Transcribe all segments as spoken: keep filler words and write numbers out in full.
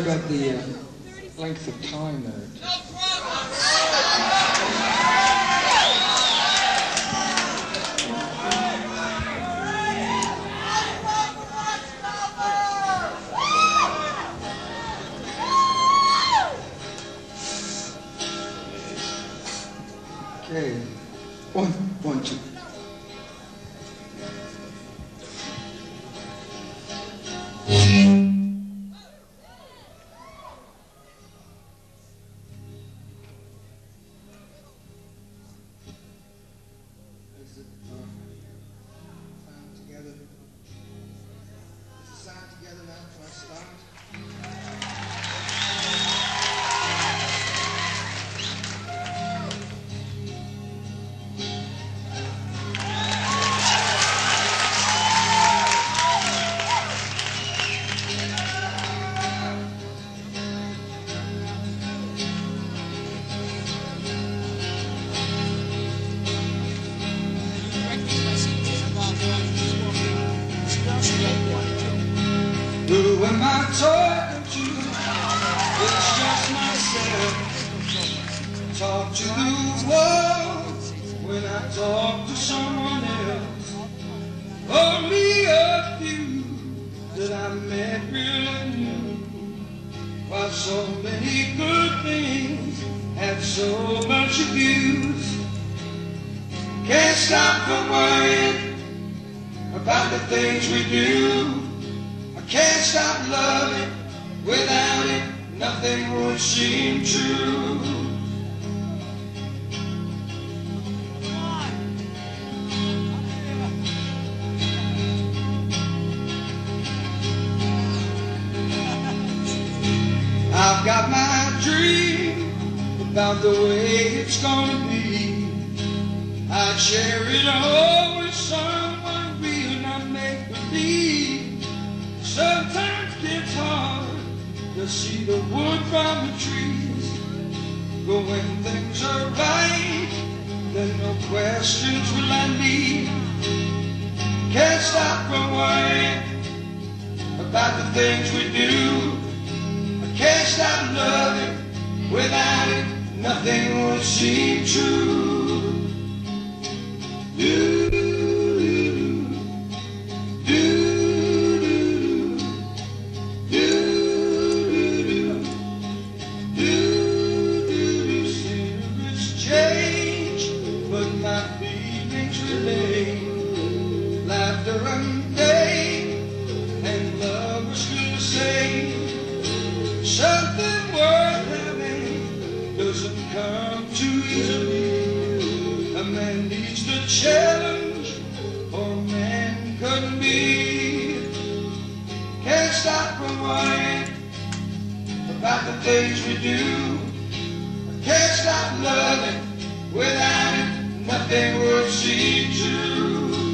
about the uh, length of time there. Okay, one, one, two. Who am I talking to? It's just myself. Talk to the world when I talk to someone else. Only a few that I met really knew. While so many good things have so much abuse. Can't stop from worrying about the things we do. Can't stop loving, without it, nothing would seem true. I've got my dream about the way it's gonna be. I share it all with someone real, not make believe. Sometimes it gets hard to see the wood from the trees, but when things are right, then no questions will I need. Can't stop from worrying about the things we do. I can't stop loving, without it, nothing will seem true. Do, laughter and pain, and love was still the same. Something worth having doesn't come too easily. A man needs the challenge, or a man couldn't be. Can't stop from worrying about the things we do. Can't stop loving, without it, nothing would seem true.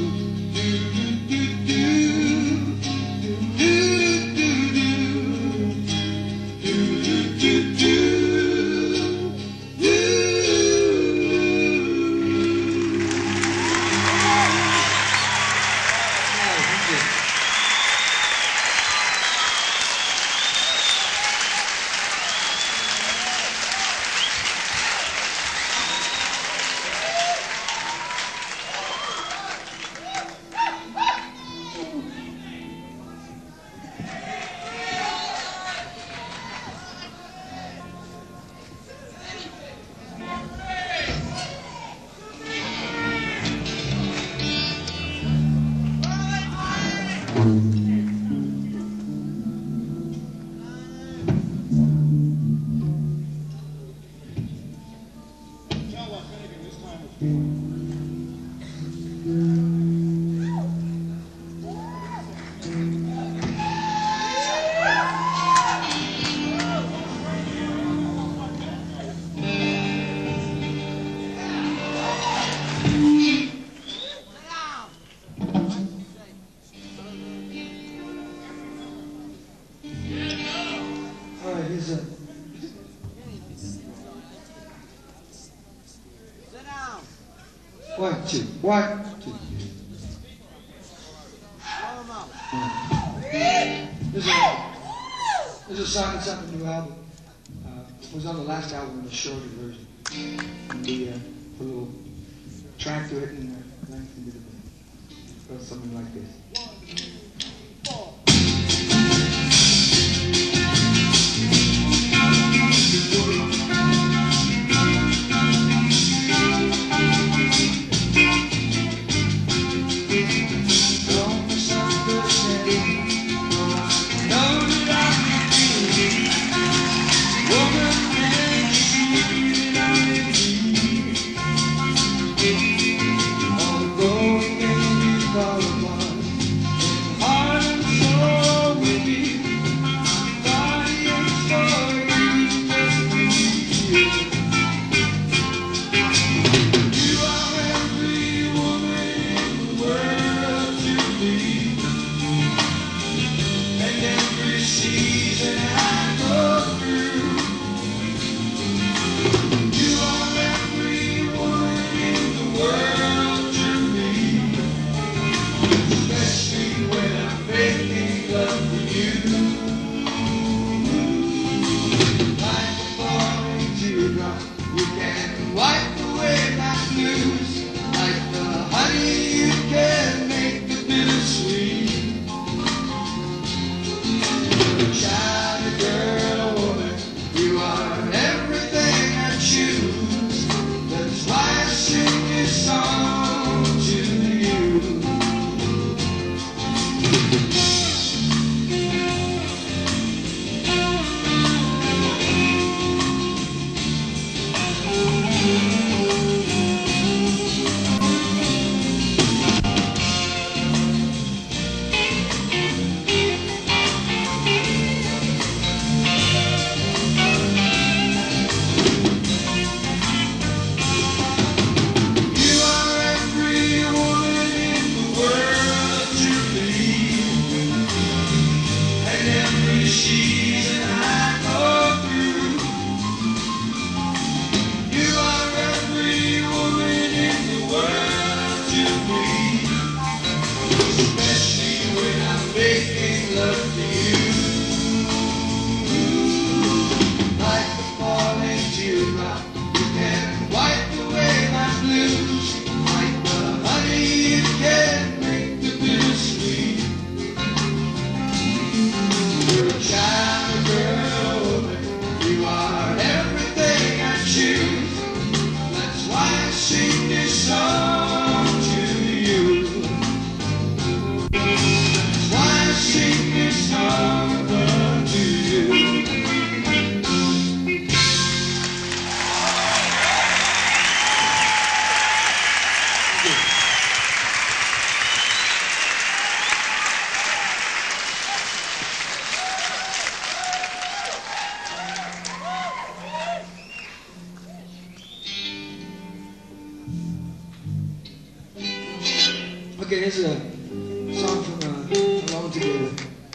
Is it? Sit down. One, two, one, two. Blow 'em out. This is This is a song that's on the new album. Uh, it was on the last album in the shorter version. We uh, put a little track to it and uh, lengthened it a bit. It goes something like this. Okay, here's a song from uh, Alone Together.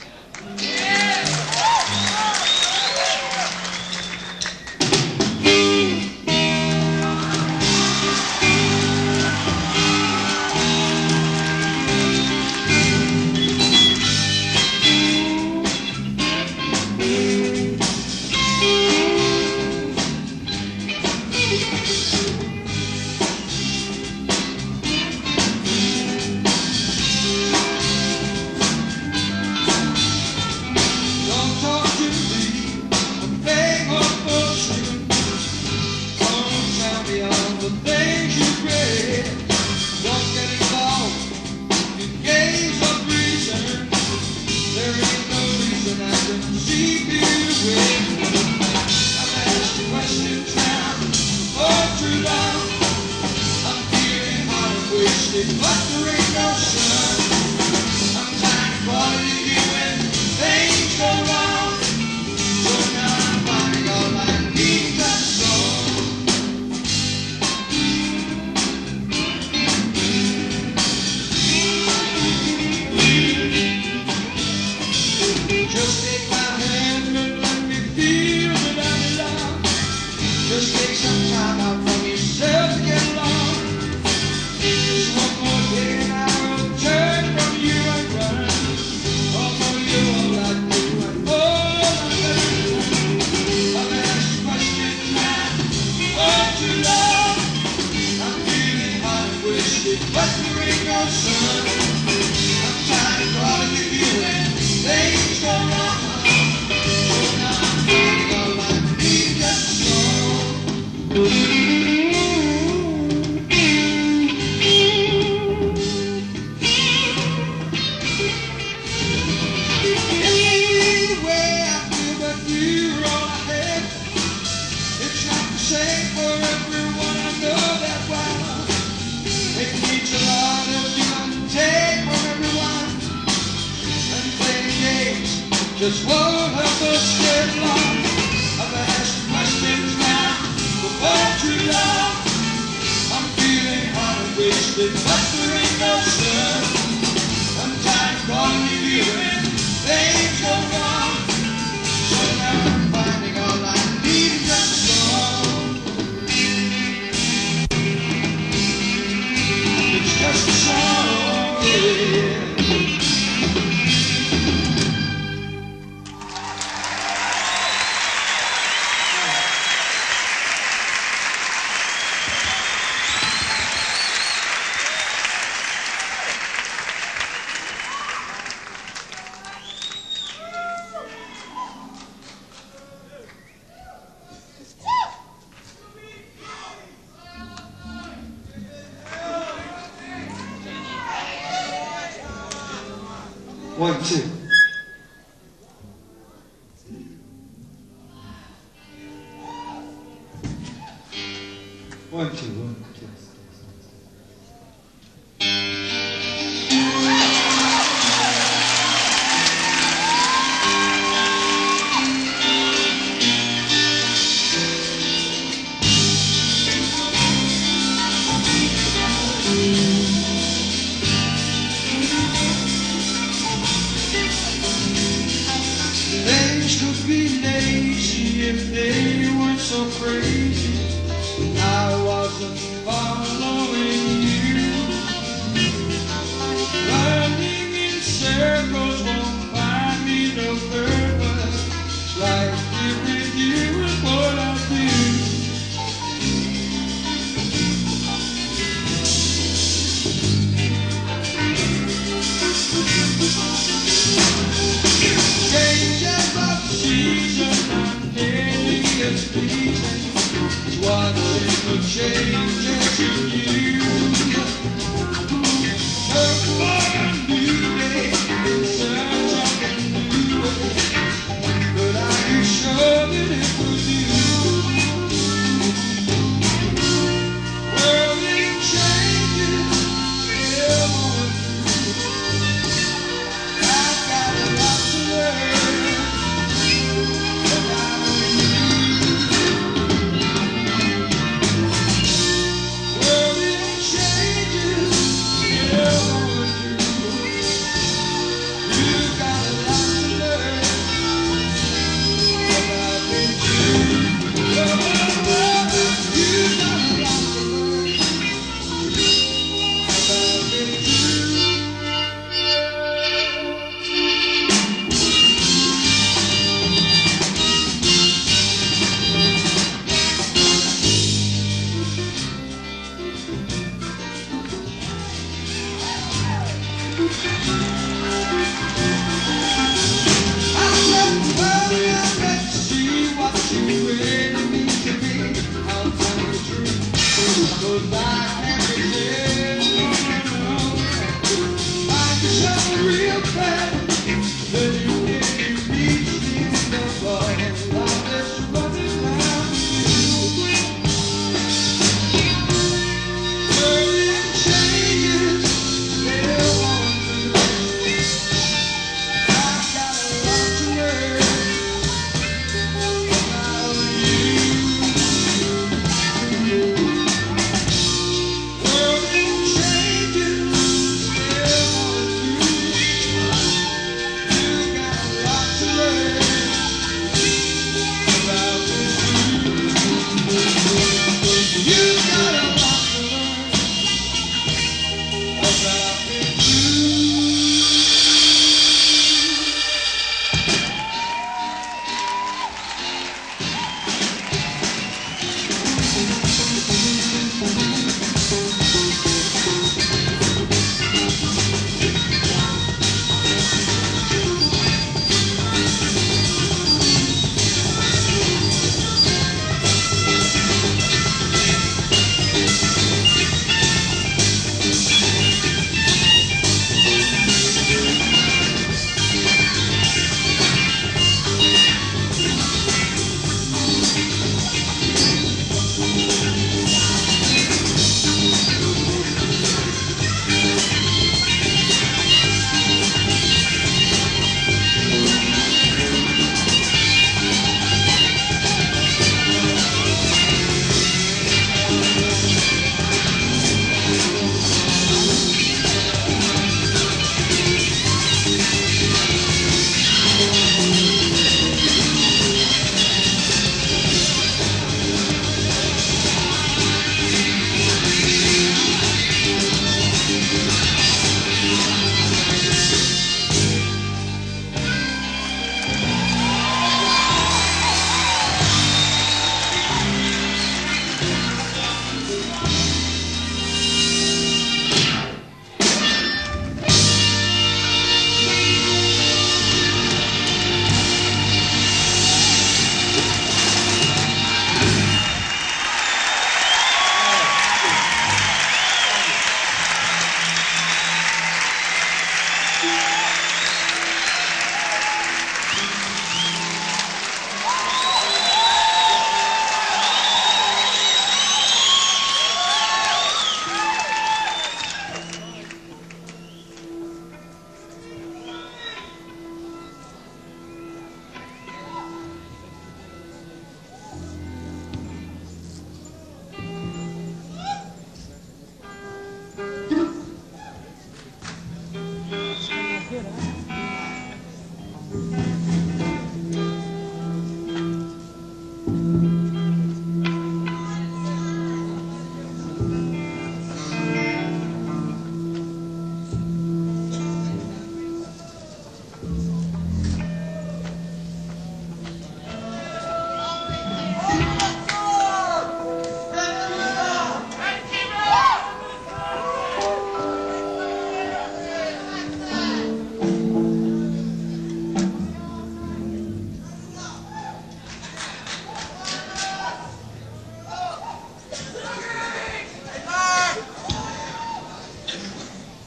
Just take some time out from yourself to get along. Just one more day and I will turn. wasted, but there ain't no sun. I'm tired of calling you you when things go wrong. So now I'm finding all I need just a song. Same for everyone, I know that well. It needs a lot of give and take from everyone. And playing games just won't help us get along. I've asked questions now before too long. I'm feeling hard and wasted, but there ain't no sun. Sometimes calling you when things go wrong. So now I'm finding all I need is just a song. Just a song, yeah. One, two. One, two, one, two. Things could be lazy if they weren't so crazy. I wasn't following you. Running in circles won't find me no purpose. It's like with you is what I do. Changes of season and daily is pleasing. It's watching the changes in you. Look for a new day, in search of a new way. But are you sure that it will do? World in changes, still going through. I've got a lot to learn, but I don't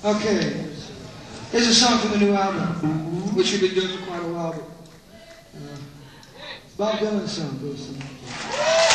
Okay, here's a song from the new album, which we've been doing for quite a while. But, uh, Bob Dylan's song goes something like that.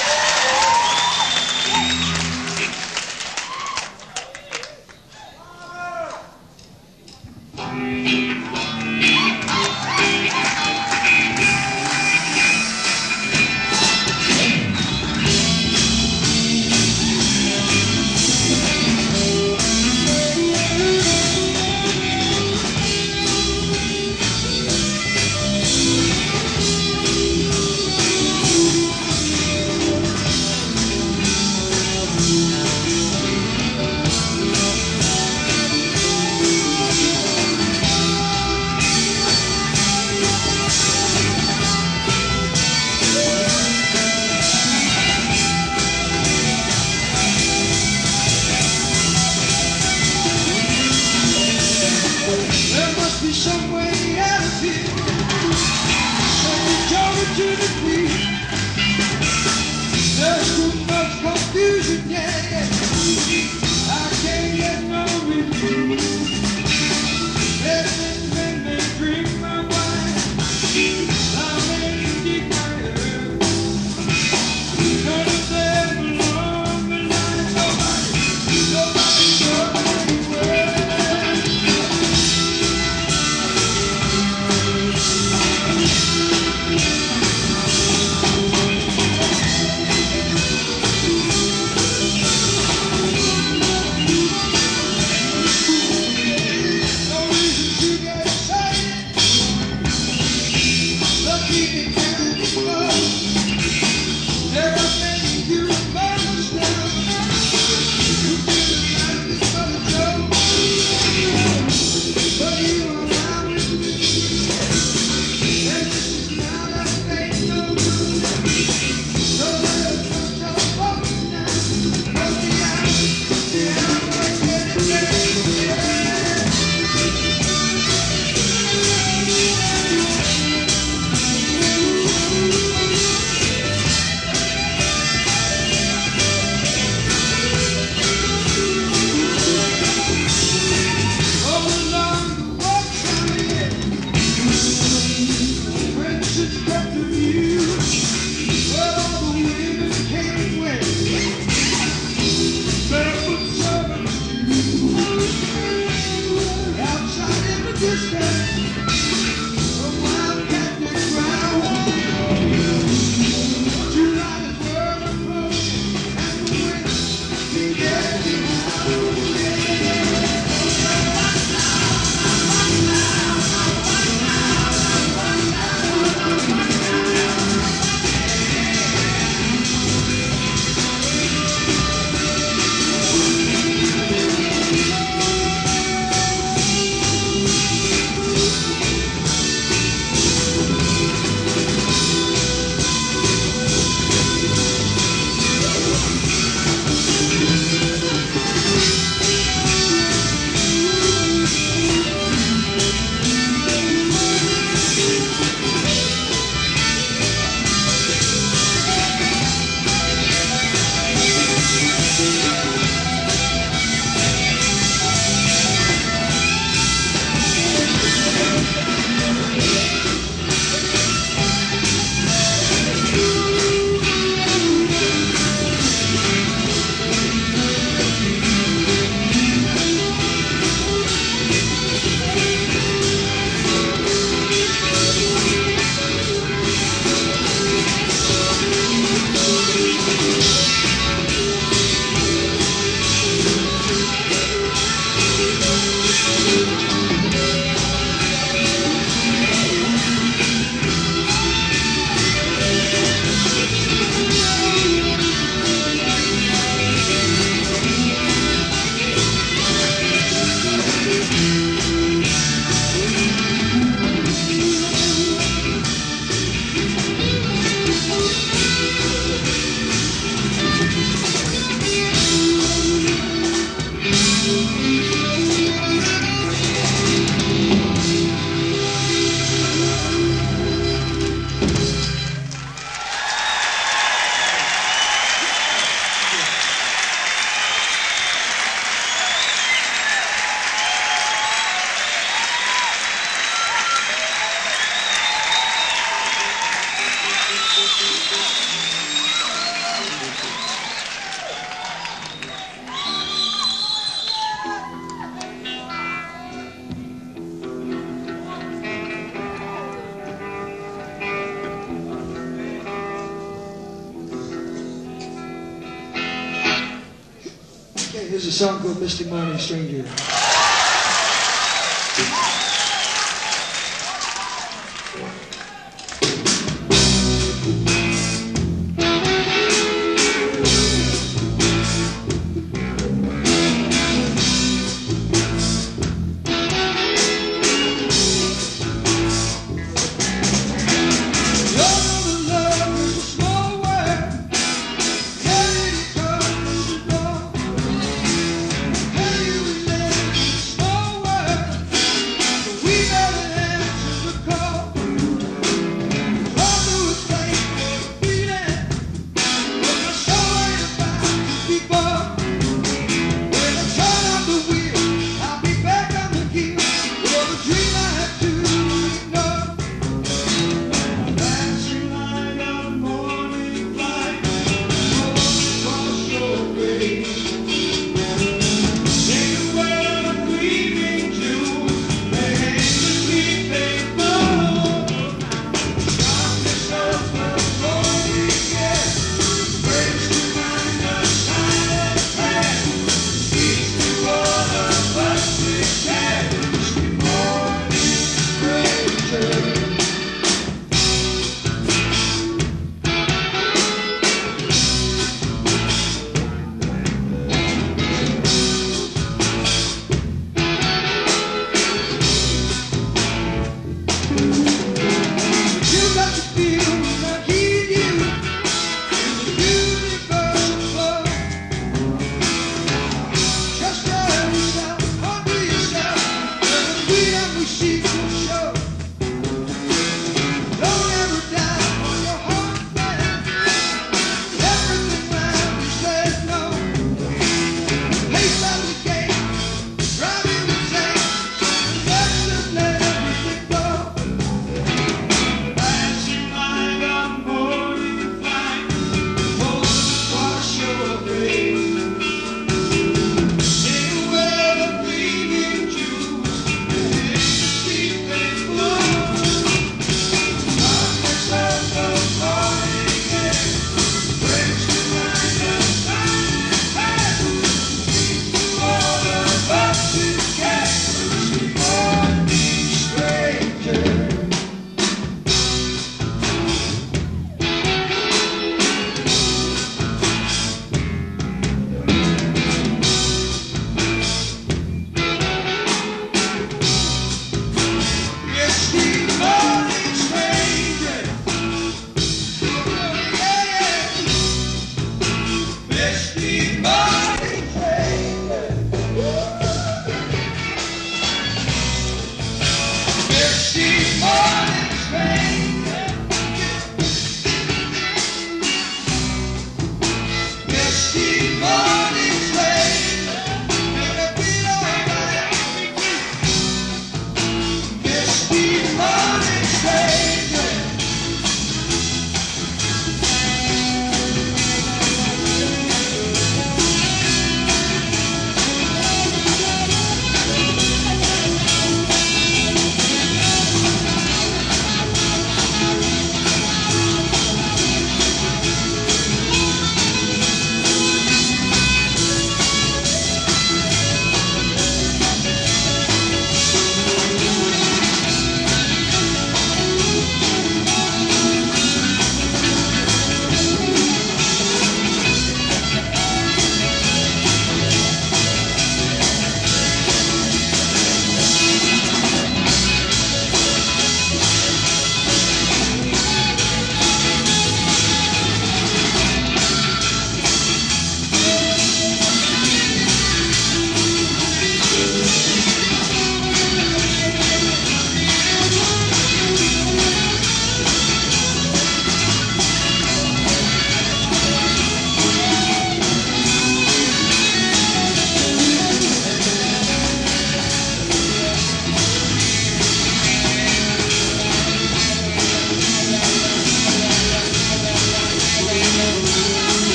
Some way out of here, something to the beat. There's too much confusion, yeah, yeah. I can't get no relief. Let me, let me drink my wine. I'm in deep my earth. None of them along the line. Nobody, nobody goes anywhere. a song called Misty Morning Stranger.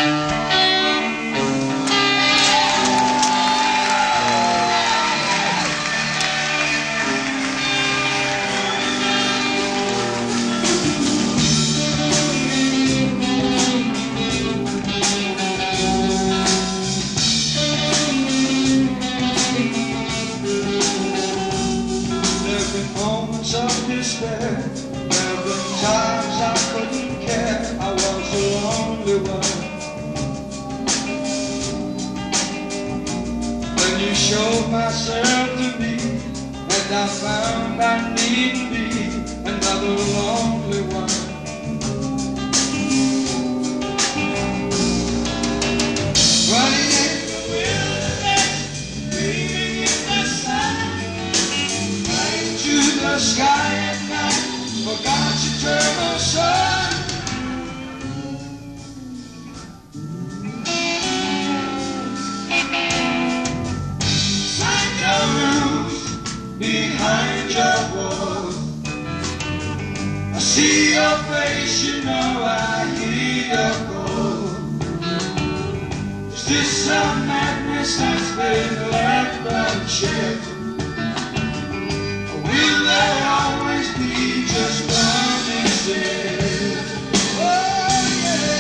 Moments of despair, there have been times I couldn't care. I was the lonely one. When you showed myself to me, and I found I need me another lonely one. Running in the wilderness, dreaming in the sun, to the sky at night for God's eternal sun. Sign your rules behind your walls. I see your face, you know I hear your call. Is this a madness that's been left unchecked? Will there always be just one instead? Oh yeah.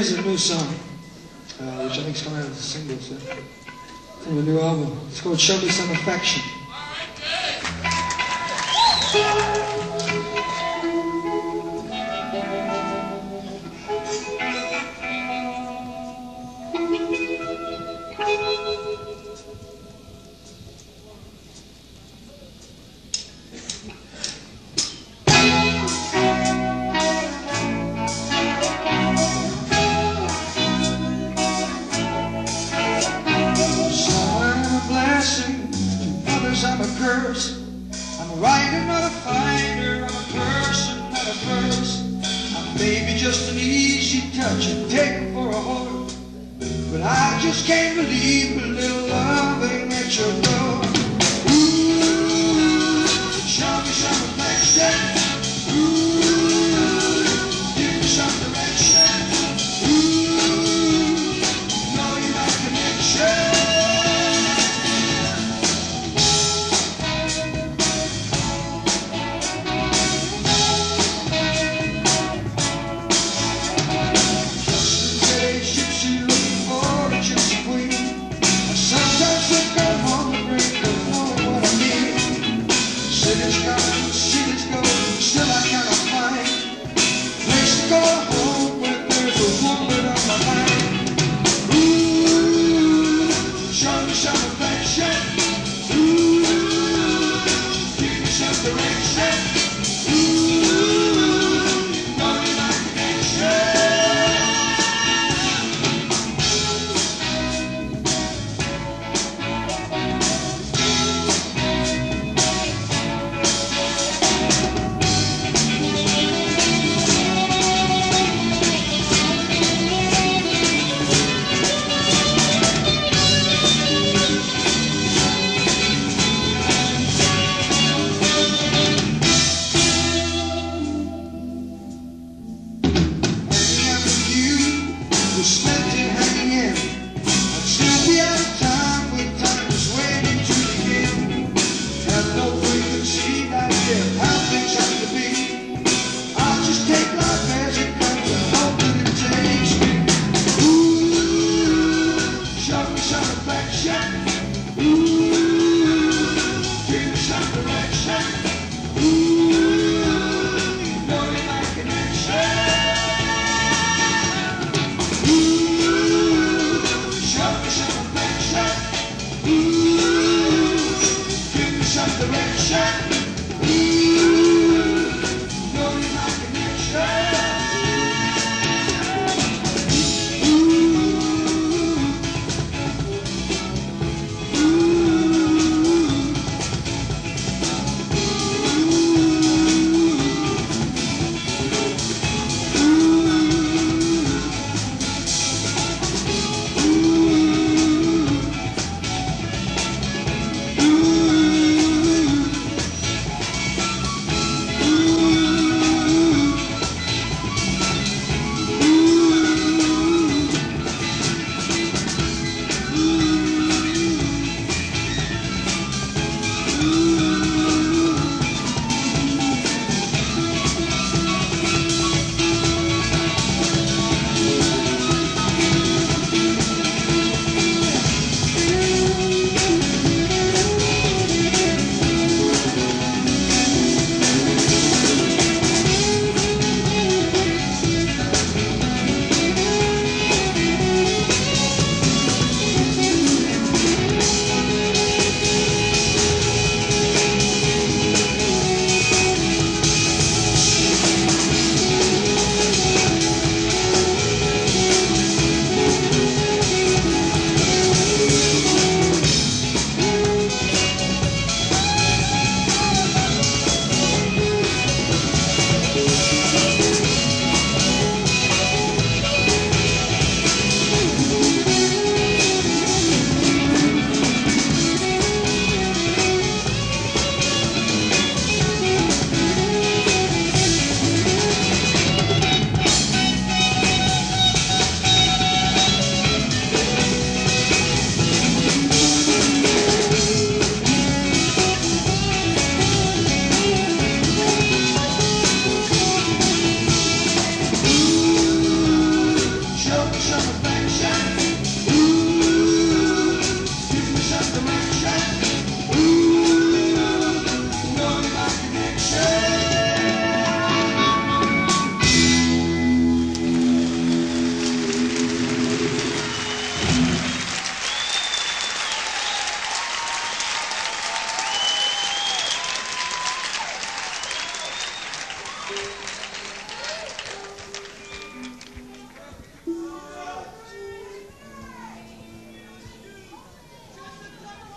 is a new song, uh, which I think is coming out as a single soon, from a new album. It's called Show Me Some Affection. I'm a curse. I'm a writer, not a fighter. I'm a person, not a verse. I'm maybe just an easy touch and taken for a whore. But I just can't believe a little loving at your door. Ooh, show me some affection. Ooh, give me some direction. Ooh, know you like connection.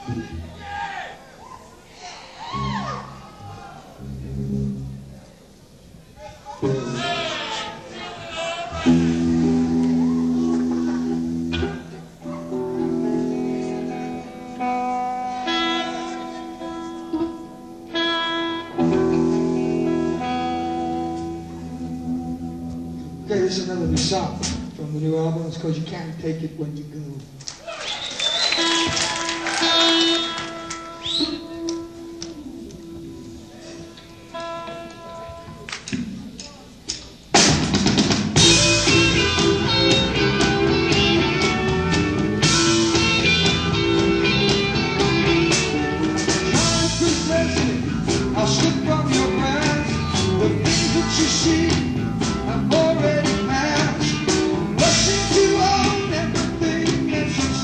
Okay, this is another new song from the new album. It's called You Can't Take It When You Go. I'll slip from your grasp. The things that you see I've already passed. Rushing to own everything that you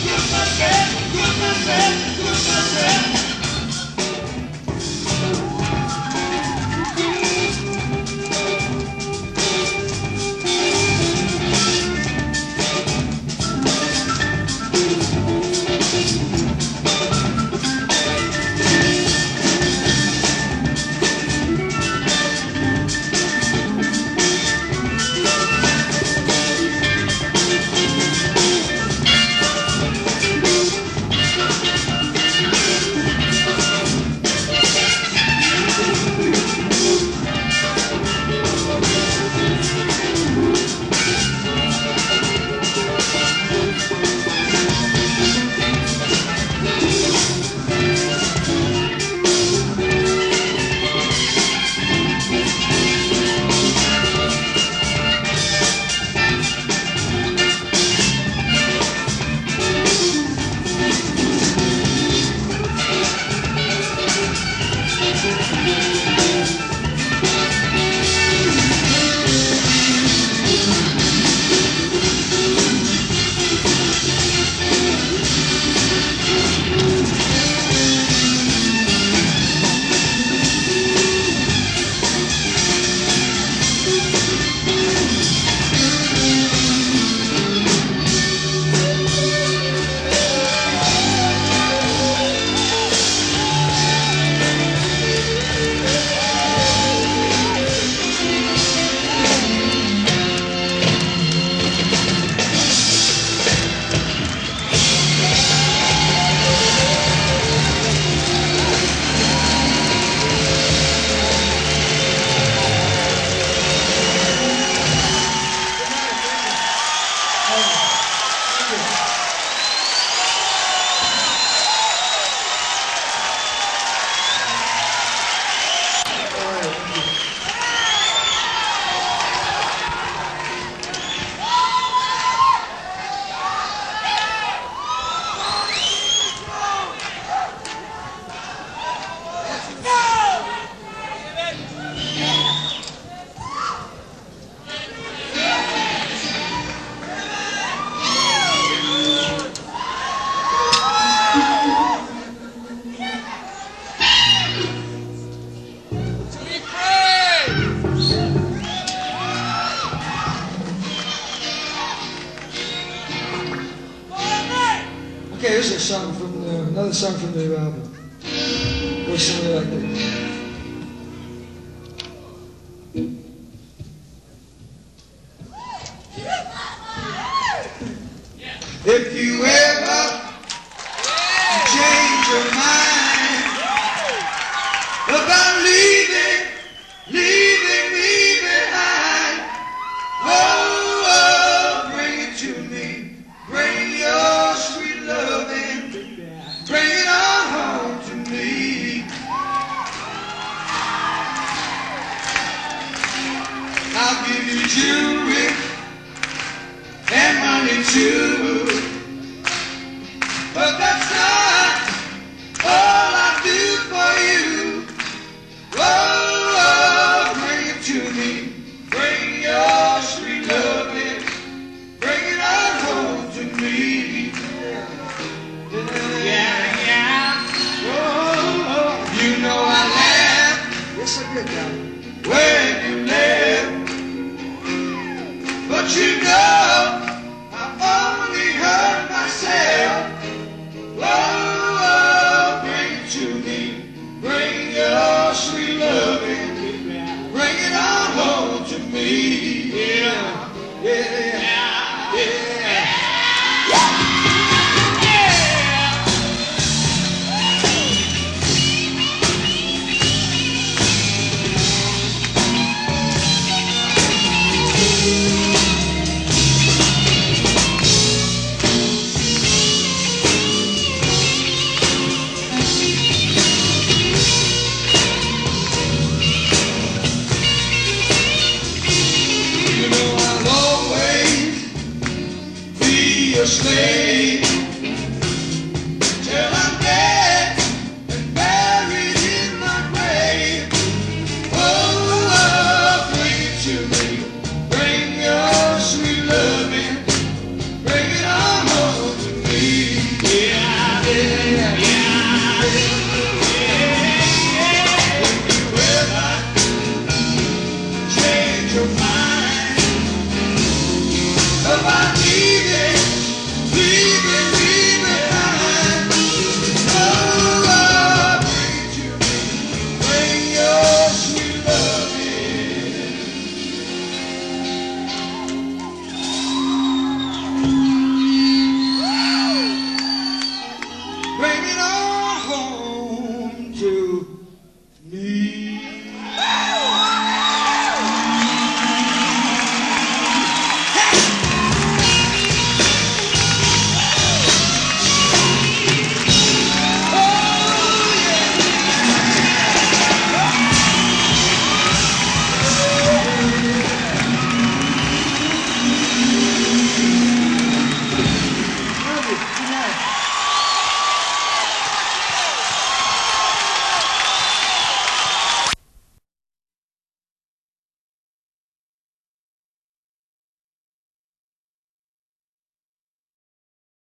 Okay, here's a song from the, another song from the new album. Goes something like this. If you ever change your mind about leaving, leaving me behind, oh, oh, bring it to me. Bring your sweet loving, bring it on home to me. I'll give you jewelry and money too, but that's not all I do for you. Oh, oh, bring it to me. Bring your sweet loving, bring it on home to me. Yeah, yeah. Oh, oh. You know I laugh. Yes, I did, darling. Well,